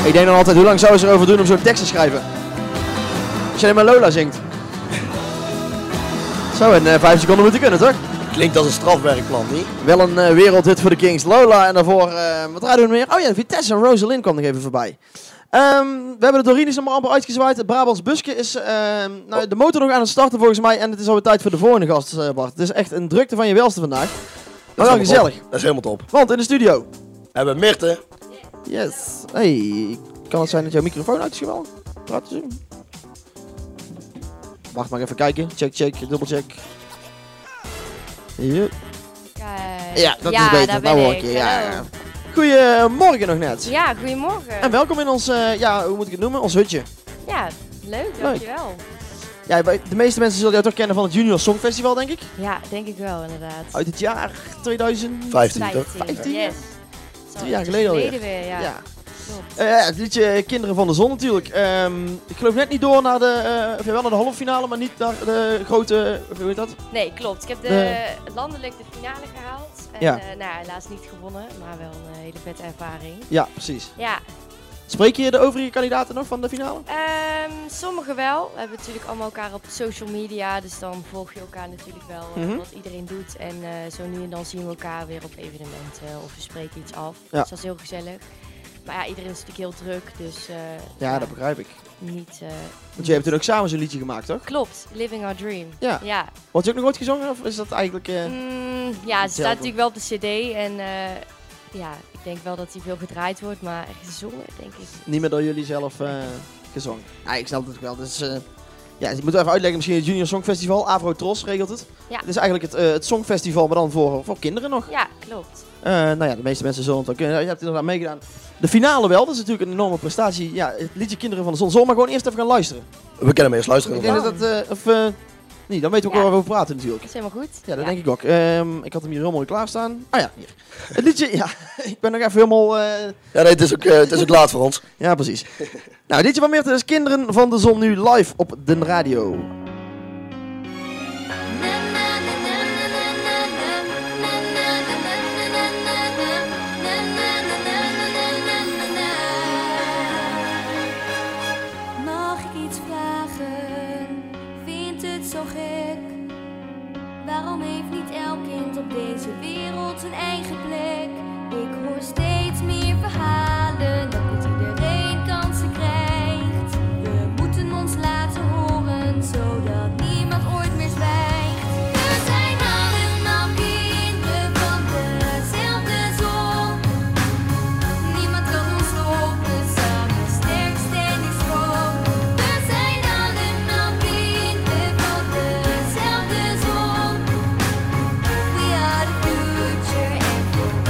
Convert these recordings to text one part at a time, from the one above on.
Ik denk dan altijd, hoe lang zou ze erover doen om zo'n tekst te schrijven? Als je alleen maar Lola zingt. Zo, in 5 seconden moet je kunnen, toch? Klinkt als een strafwerkplan, niet? Wel een wereldhit voor de Kings. Lola en daarvoor, wat draaien we meer? Oh ja, Vitesse en Rosalind kwam nog even voorbij. We hebben de Dorines nog maar amper uitgezwaaid. Het Brabants busje is de motor nog aan het starten volgens mij. En het is alweer tijd voor de volgende gast, Bart. Het is echt een drukte van je welste vandaag. Maar wel gezellig. Dat is helemaal top. Want in de studio Hebben we Mirte. Yes. Hey, kan het zijn dat jouw microfoon uit is geweldig? Laten zien. Wacht maar even kijken. Check, dubbelcheck. Kijk. Ja, dat is beter. Daar Nou ben hoor ik. ik je. Ja. Goedemorgen nog net. Ja, goedemorgen. En welkom in ons, hoe moet ik het noemen? Ons hutje. Ja, leuk, dankjewel. Ja, de meeste mensen zullen jou toch kennen van het Junior Songfestival, denk ik? Ja, denk ik wel, inderdaad. Uit het jaar 2015. 15. Yes. 3 jaar geleden alweer. Weer, ja. Ja. Klopt. Het liedje Kinderen van de Zon natuurlijk. Ik geloof net niet door naar wel naar de halve finale, maar niet naar de grote, hoe heet dat? Nee, klopt. Ik heb landelijk de finale gehaald. En Ja. helaas niet gewonnen, maar wel een hele vette ervaring. Ja, precies. Ja. Spreek je de overige kandidaten nog van de finale? Sommigen wel. We hebben natuurlijk allemaal elkaar op social media, dus dan volg je elkaar natuurlijk wel wat iedereen doet. En zo nu en dan zien we elkaar weer op evenementen of we spreken iets af. Ja. Dus dat is heel gezellig. Maar ja, iedereen is natuurlijk heel druk, dus Ja, dat begrijp ik. niet... Want je hebt toen ook samen zo'n liedje gemaakt, toch? Klopt, Living Our Dream. Ja. Ja, Wordt je ook nog ooit gezongen, of is dat eigenlijk... ja, ze staat natuurlijk wel op de cd en ja, ik denk wel dat die veel gedraaid wordt, maar echt gezongen, denk ik. Niet meer door jullie zelf gezongen. Ja, ik snap het wel. Dus, ja, ik moet even uitleggen, misschien het Junior Songfestival. Avro Tros regelt het. Ja. Het is eigenlijk het Songfestival, maar dan voor kinderen nog. Ja, klopt. Nou ja, de meeste mensen zullen het ook kunnen. Je hebt inderdaad meegedaan. De finale wel, dat is natuurlijk een enorme prestatie. Ja, het liedje Kinderen van de Zon. Zullen we maar gewoon eerst even gaan luisteren? We kunnen hem eerst luisteren. Ik denk dat nee, dan weten we ook wel waar we over praten natuurlijk. Dat is helemaal goed. Ja, dat denk ik ook. Ik had hem hier heel mooi klaarstaan. Ah ja, hier. Het liedje, ja, ik ben nog even helemaal... Ja, nee, het is ook laat voor ons. Ja, precies. Nou, het liedje van Mirte is Kinderen van de Zon nu live op de radio. Mag ik iets vragen? Vindt het zo gek? Waarom heeft niet elk kind op deze wereld een eigen plek? Ik hoor steeds meer verhalen dat niet iedereen kansen krijgt. We moeten ons laten horen, zodat niemand ooit meer zwijgt. We zijn allemaal kinderen van dezelfde zon. Niemand kan ons stoppen, samen sterk, steady, strong. We zijn allemaal kinderen van dezelfde zon. We are the future and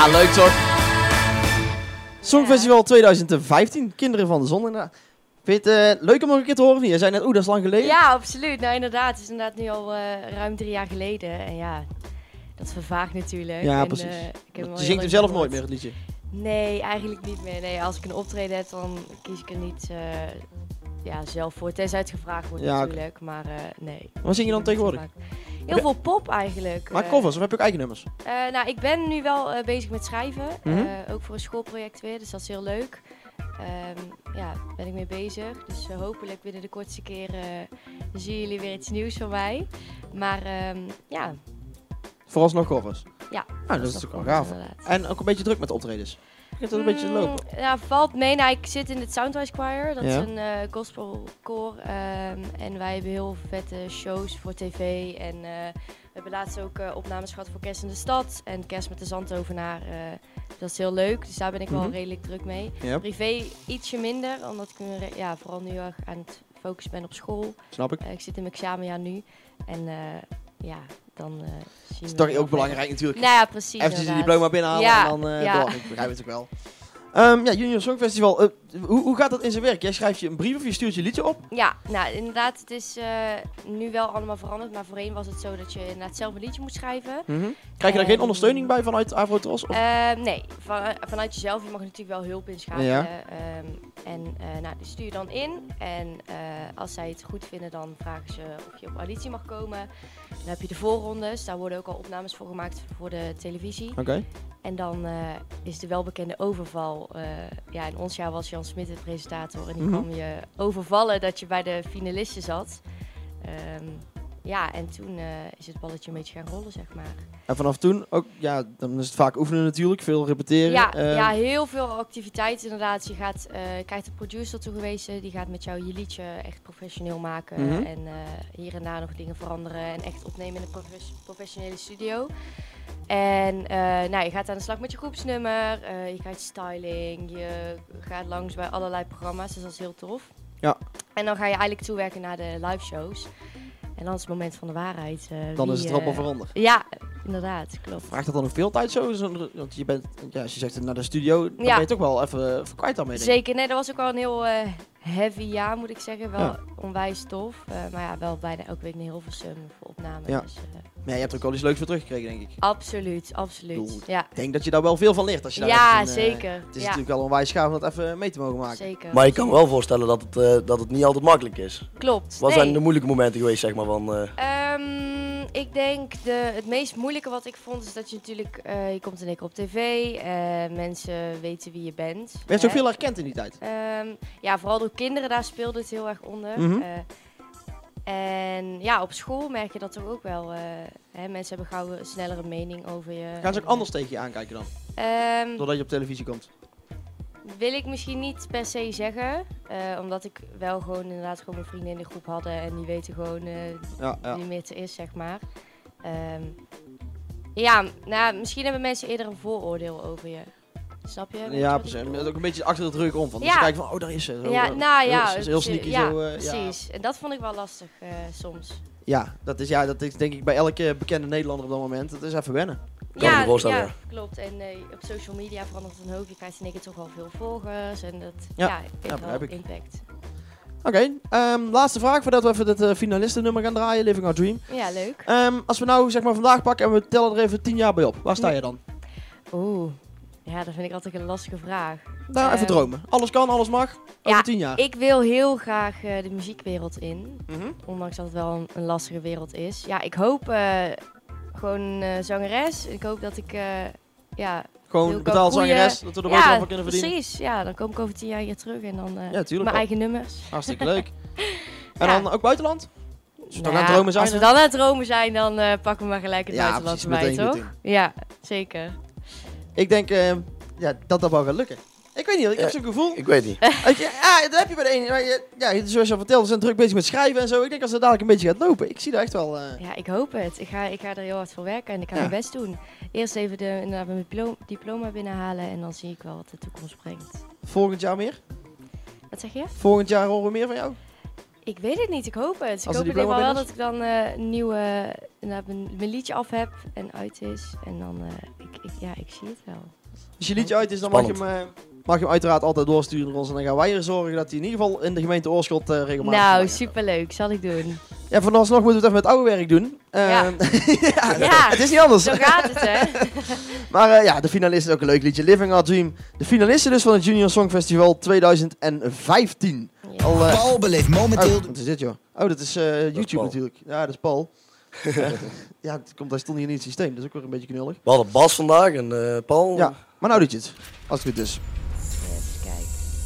Ja, leuk toch? Songfestival 2015, Kinderen van de Zon inderdaad. Vind je het leuk om nog een keer te horen? Je zei net, dat is lang geleden. Ja, absoluut. Nou, inderdaad. Het is inderdaad nu al ruim 3 jaar geleden. En ja, dat vervaagt natuurlijk. Ja, en, precies. Ik heb Je zingt hem zelf nooit meer, het liedje. Nee, eigenlijk niet meer. Nee, als ik een optreden heb, dan kies ik er niet zelf voor. Tenzij het gevraagd wordt natuurlijk. Maar nee. Wat zing je dan tegenwoordig? Heel veel pop eigenlijk. Maar covers, of heb je ook eigen nummers? Nou, ik ben nu wel bezig met schrijven. Ook voor een schoolproject weer, dus dat is heel leuk. Ben ik mee bezig. Dus hopelijk binnen de kortste keren zien jullie weer iets nieuws van mij. Maar ja. Vooralsnog covers? Ja. Nou, dat is natuurlijk wel gaaf. Inderdaad. En ook een beetje druk met de optredens? Begint het een beetje te lopen? Ja, valt mee. Nou, ik zit in het Soundwise Choir. Dat is een gospelkoor. En wij hebben heel vette shows voor tv. En we hebben laatst ook opnames gehad voor Kerst in de Stad. En Kerst met de Zandtovenaar. Dat is heel leuk. Dus daar ben ik wel redelijk druk mee. Yep. Privé ietsje minder. Omdat ik vooral nu erg aan het focussen ben op school. Snap ik. Ik zit in mijn examenjaar nu. En dan zien we... Dat is toch ook belangrijk natuurlijk. Nou ja, precies. Even je diploma binnenhalen en dan door. Ik begrijp het ook wel. Junior Songfestival. Hoe gaat dat in zijn werk? Jij schrijft je een brief of je stuurt je liedje op? Ja, nou inderdaad. Het is nu wel allemaal veranderd. Maar voorheen was het zo dat je inderdaad zelf een liedje moet schrijven. Krijg je daar geen ondersteuning bij vanuit Afrotros? Nee, vanuit jezelf. Je mag natuurlijk wel hulp inschakelen. Ja. Die stuur je dan in. En als zij het goed vinden, dan vragen ze of je op auditie mag komen. Dan heb je de voorrondes. Daar worden ook al opnames voor gemaakt voor de televisie. Oké. En dan is de welbekende overval. In ons jaar was Jan Smit de presentator. En die kwam je overvallen dat je bij de finalisten zat. En toen is het balletje een beetje gaan rollen, zeg maar. En vanaf toen ook, dan is het vaak oefenen natuurlijk, veel repeteren. Ja, heel veel activiteiten inderdaad. Je krijgt een producer toegewezen, die gaat met jou je liedje echt professioneel maken. En hier en daar nog dingen veranderen en echt opnemen in een professionele studio. En je gaat aan de slag met je groepsnummer, je krijgt styling, je gaat langs bij allerlei programma's, dus dat is heel tof. Ja. En dan ga je eigenlijk toewerken naar de live shows. En dan is het moment van de waarheid. Dan is het erop al veranderd. Ja, inderdaad, klopt. Vraagt dat dan nog veel tijd zo? Want je bent, als je zegt naar de studio, dan ben je toch wel even kwijt daarmee. Zeker, nee, dat was ook wel een heel heavy jaar, moet ik zeggen. Wel onwijs tof. Maar wel bijna elke week naar Hilversum voor opnames. Ja. Dus, maar je hebt er ook wel iets leuks voor teruggekregen, denk ik. Absoluut. Ik denk dat je daar wel veel van leert. Als je daar zeker. Het is natuurlijk wel onwijs gaaf om dat even mee te mogen maken. Zeker. Maar je kan me wel voorstellen dat het niet altijd makkelijk is. Klopt. Wat zijn de moeilijke momenten geweest, zeg maar, van... Ik denk het meest moeilijke wat ik vond is dat je natuurlijk, je komt in één keer op tv, mensen weten wie je bent. Werd je ook veel herkend in die tijd? Vooral door kinderen, daar speelde het heel erg onder. En op school merk je dat toch ook wel. Mensen hebben gauw een snellere mening over je. Gaan ze ook anders tegen je aankijken dan? Doordat je op televisie komt? Wil ik misschien niet per se zeggen. Omdat ik wel gewoon inderdaad mijn vrienden in de groep hadden. En die weten gewoon wie meer te is, zeg maar. Misschien hebben mensen eerder een vooroordeel over je. Snap je? Ja, precies. Met ook een beetje achter de druk om. Van. Dus ze kijken van, daar is ze. Dat is heel sneaky zo. Precies. En dat vond ik wel lastig soms. Dat is denk ik bij elke bekende Nederlander op dat moment. Dat is even wennen. Ja, klopt. En op social media verandert het een hoop. Je krijgt in één keer toch wel veel volgers. En dat heeft wel impact. Oké, laatste vraag voordat we even het finalistennummer gaan draaien. Living Our Dream. Ja, leuk. Als we nou zeg maar vandaag pakken en we tellen er even 10 jaar bij op. Waar sta je dan? Ja, dat vind ik altijd een lastige vraag. Nou, even dromen. Alles kan, alles mag. Over 10 jaar. Ik wil heel graag de muziekwereld in. Ondanks dat het wel een lastige wereld is. Ja, ik hoop gewoon zangeres. Ik hoop dat ik gewoon betaald zangeres, dat we er ook wel van kunnen verdienen. Precies. Ja, dan kom ik over 10 jaar hier terug en dan mijn eigen nummers. Hartstikke leuk. En dan ook buitenland? Als we dan aan het dromen zijn. Als we dan aan het dromen zijn, dan pakken we maar gelijk het buitenland erbij, toch? Ja, zeker. Ik denk dat wel gaat lukken. Ik weet niet, ik heb zo'n gevoel. Ik weet niet. Dat heb je bij de ene. Zoals je al vertelde, we zijn druk bezig met schrijven en zo. Ik denk als het dadelijk een beetje gaat lopen. Ik zie daar echt wel... Ja, ik hoop het. Ik ga er heel hard voor werken en ik ga mijn best doen. Eerst even mijn diploma binnenhalen en dan zie ik wel wat de toekomst brengt. Volgend jaar meer? Wat zeg je? Volgend jaar horen we meer van jou? Ik weet het niet, ik hoop het. Ik hoop in ieder geval wel dat ik dan mijn liedje af heb en uit is. En dan, ik zie het wel. Als je liedje uit is, dan Spannend. mag je hem uiteraard altijd doorsturen naar ons. En dan gaan wij er zorgen dat hij in ieder geval in de gemeente Oorschot regelmatig Nou, voorbij gaat. superleuk. Zal ik doen. Ja, vooralsnog moeten we het even met oude werk doen. Ja. Ja, het is niet anders. Zo gaat het, hè? Maar ja, de finalist is ook een leuk liedje. Living Our Dream. De finalisten dus van het Junior Songfestival 2015. Ja. Paul beleeft momenteel... Oh, wat is dit, joh? Oh, dat is YouTube Paul. natuurlijk. Ja, dat is Paul. Ja, hij stond hier niet in het systeem. Dat is ook weer een beetje knullig. We hadden Bas vandaag en Paul. Ja, maar nou doet je het. Als het goed is. Even kijken.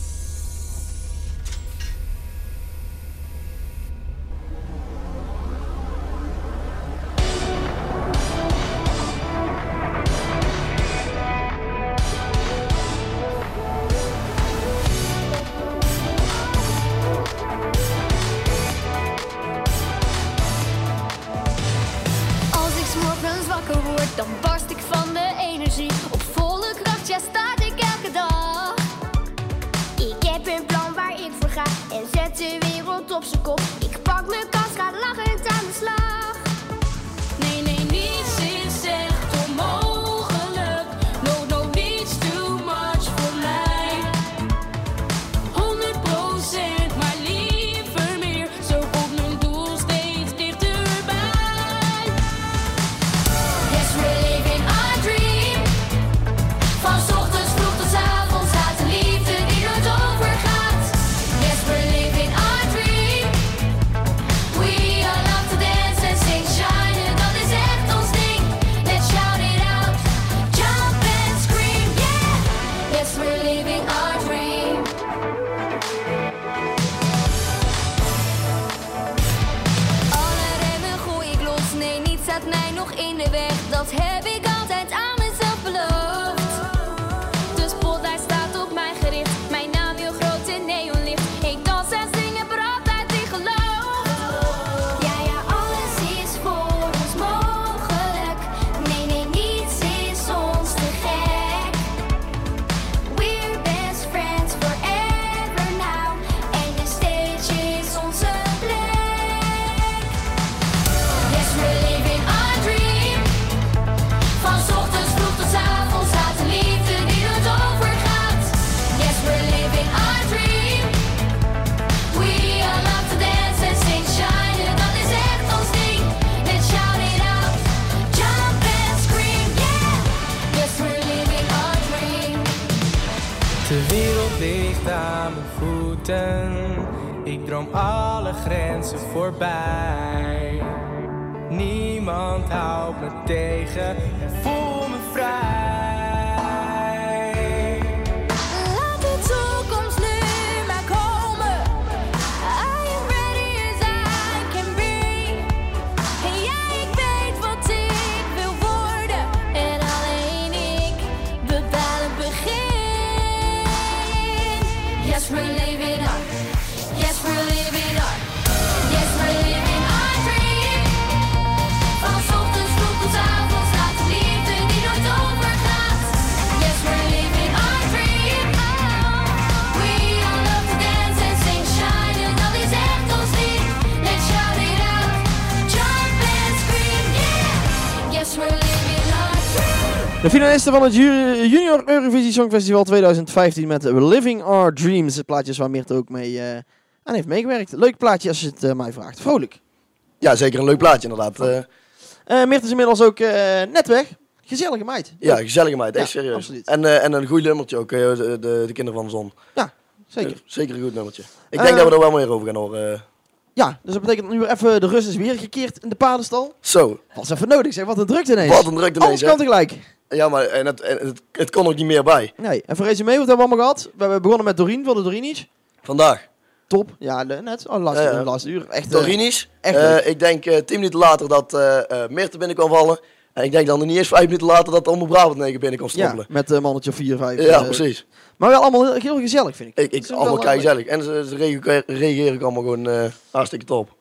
Als ik 's morgens wakker word, dan barst ik van de energie. Op volle kracht, ja, start ik elke dag. Ik heb een plan waar ik voor ga en zet de wereld op z'n kop. Ik pak mijn kans, ga lachend aan de slag. Nee, nee, niets is echt onmogelijk. No, no, niets too much voor mij. 100%, maar liever meer. Zo komt mijn doel steeds dichterbij. Yes, we're living our dream. Van 's ochtends vroeg tot 's avonds laat de liefde die nooit overgaat. Yes, we're living our dream. We all love to dance and sing, shine, dat is echt ons ding. Let's shout it out, jump and scream, yeah. Yes, we're living our dream. Alle remmen gooi ik los, nee, niets staat mij nog in de weg. Dat heb ik altijd aan mezelf beloofd. De spotlight staat op mij gericht, mijn naam heel groot in neonlicht. Ik dans en zing, heb er altijd in geloofd. Ja, ja, alles is voor ons mogelijk. Nee, nee, niets is ons te gek. We're best friends forever now. En de stage is onze plek. Yes, we're living our dream. Van 's ochtends vroeg tot 's avonds laat de liefde die nooit overgaat. Yes, we're living our dream. We all love to dance and sing, shine, dat is echt ons ding. Let's shout it out, jump and scream, yeah. Yes, we're living our dream. De wereld ligt aan mijn voeten. Ik droom alle grenzen voorbij. Niemand houdt me tegen. Ik voel me vrij. Laat de toekomst nu maar komen. I am ready as I can be. En ja, ik weet wat ik wil worden. En alleen ik bepaal het begin. Yes, we're living our. Yes, we're living our. Yes, we're living our dream. Van 's ochtends vroeg tot 's avonds laat de liefde die nooit overgaat. Yes, we're living our dream. We all love to dance and sing, shine, dat is echt ons ding. Let's shout it out, jump and scream, yeah. Yes, we're living our dream. De finalisten van het Junior Eurovisie Songfestival 2015 met Living Our Dreams. Het plaatje is waar Meert ook mee aan heeft meegewerkt. Leuk plaatje als je het mij vraagt. Vrolijk. Ja, zeker een leuk plaatje inderdaad. Meert is inmiddels ook net weg. Gezellige meid. Ja, gezellige meid, echt Ja, serieus. absoluut. En een goed nummertje ook, de kinderen van de zon. Zeker. Zeker een goed nummertje. Ik denk dat we er wel meer over gaan horen. Ja, dus dat betekent dat nu weer even de rust is weer gekeerd in de paardenstal. Zo, Was even nodig, zeg. Wat een drukte ineens. wat een drukte Alles ineens, kan hè? tegelijk. Ja, maar het kon ook niet meer bij. Nee, en voor resume, wat hebben we allemaal gehad? We hebben begonnen met Doreen van de Dorini's. Vandaag. Top. Ja, net. Oh, laatste uur. Echt. Dorini's. echt leuk. Ik denk 10 minuten later dat Meert er binnen kwam vallen. En ik denk dan niet eens 5 minuten later dat Omroep Brabant 9 binnen kon Ja, strompelen. met een mannetje of 4, 5. Ja, precies. Maar wel allemaal heel gezellig, vind ik. Ik Ze allemaal wel kei gezellig. En ze reageren ook allemaal gewoon hartstikke top.